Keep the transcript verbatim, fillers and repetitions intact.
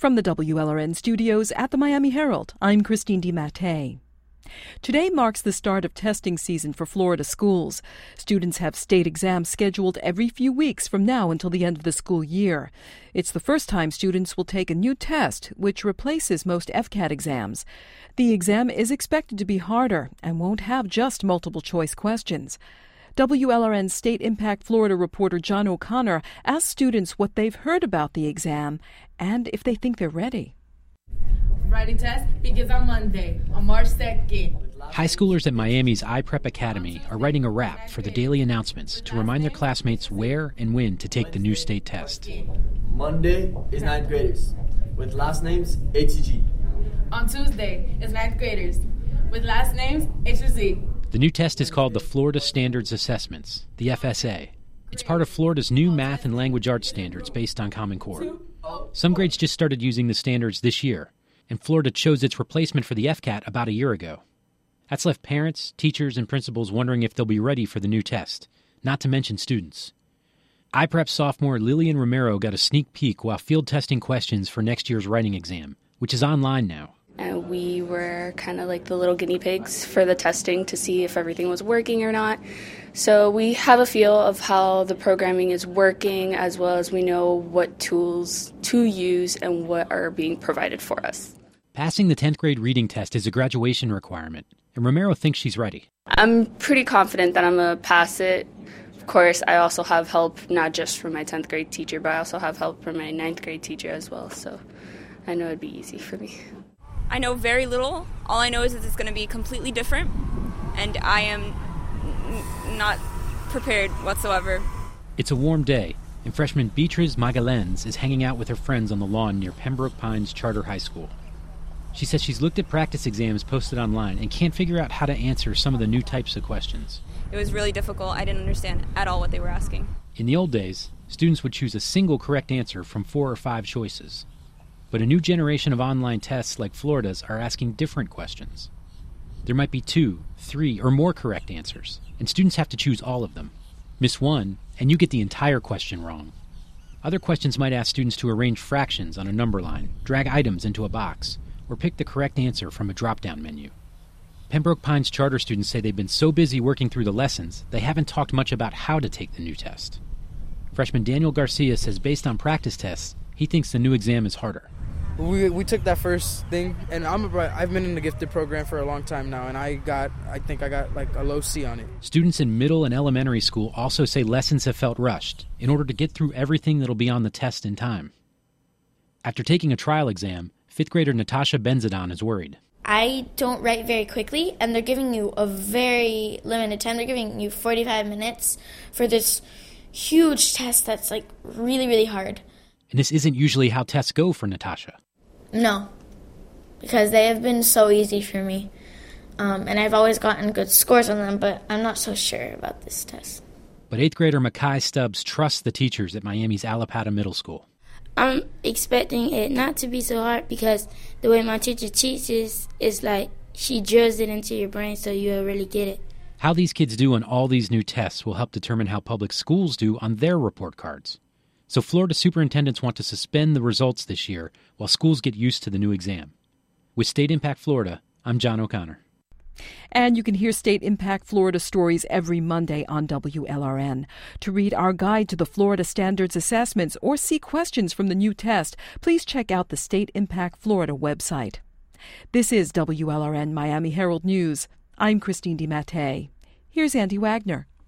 From the W L R N studios at the Miami Herald, I'm Christine DiMattei. Today marks the start of testing season for Florida schools. Students have state exams scheduled every few weeks from now until the end of the school year. It's the first time students will take a new test, which replaces most F C A T exams. The exam is expected to be harder and won't have just multiple-choice questions. W L R N State Impact Florida reporter John O'Connor asked students what they've heard about the exam and if they think they're ready. Writing test begins on Monday, on March second. High schoolers at Miami's I Prep Academy are writing a rap for the daily announcements to remind their classmates where and when to take the new state test. Monday is ninth graders, with last names A T G. On Tuesday is ninth graders, with last names H Z. The new test is called the Florida Standards Assessments, the F S A. It's part of Florida's new math and language arts standards based on Common Core. Some grades just started using the standards this year, and Florida chose its replacement for the F C A T about a year ago. That's left parents, teachers, and principals wondering if they'll be ready for the new test, not to mention students. I Prep sophomore Lillian Romero got a sneak peek while field testing questions for next year's writing exam, which is online now. And we were kind of like the little guinea pigs for the testing to see if everything was working or not. So we have a feel of how the programming is working, as well as we know what tools to use and what are being provided for us. Passing the tenth grade reading test is a graduation requirement, and Romero thinks she's ready. I'm pretty confident that I'm going to pass it. Of course, I also have help, not just from my tenth grade teacher, but I also have help from my ninth grade teacher as well. So I know it'd be easy for me. I know very little. All I know is that it's going to be completely different, and I am n- not prepared whatsoever. It's a warm day, and freshman Beatriz Magalhães is hanging out with her friends on the lawn near Pembroke Pines Charter High School. She says she's looked at practice exams posted online and can't figure out how to answer some of the new types of questions. It was really difficult. I didn't understand at all what they were asking. In the old days, students would choose a single correct answer from four or five choices. But a new generation of online tests like Florida's are asking different questions. There might be two, three, or more correct answers, and students have to choose all of them. Miss one, and you get the entire question wrong. Other questions might ask students to arrange fractions on a number line, drag items into a box, or pick the correct answer from a drop-down menu. Pembroke Pines charter students say they've been so busy working through the lessons, they haven't talked much about how to take the new test. Freshman Daniel Garcia says based on practice tests, he thinks the new exam is harder. We we took that first thing, and I'm a, I've been in the gifted program for a long time now, and I got I think I got like a low C on it. Students in middle and elementary school also say lessons have felt rushed in order to get through everything that'll be on the test in time. After taking a trial exam, fifth grader Natasha Benzadon is worried. I don't write very quickly, and they're giving you a very limited time. They're giving you forty-five minutes for this huge test that's like really, really hard. And this isn't usually how tests go for Natasha. No, because they have been so easy for me. Um, and I've always gotten good scores on them, but I'm not so sure about this test. But eighth grader Makai Stubbs trusts the teachers at Miami's Alapata Middle School. I'm expecting it not to be so hard because the way my teacher teaches is like she drills it into your brain so you'll really get it. How these kids do on all these new tests will help determine how public schools do on their report cards. So Florida superintendents want to suspend the results this year while schools get used to the new exam. With State Impact Florida, I'm John O'Connor. And you can hear State Impact Florida stories every Monday on W L R N. To read our guide to the Florida Standards Assessments or see questions from the new test, please check out the State Impact Florida website. This is W L R N Miami Herald News. I'm Christine DiMattei. Here's Andy Wagner.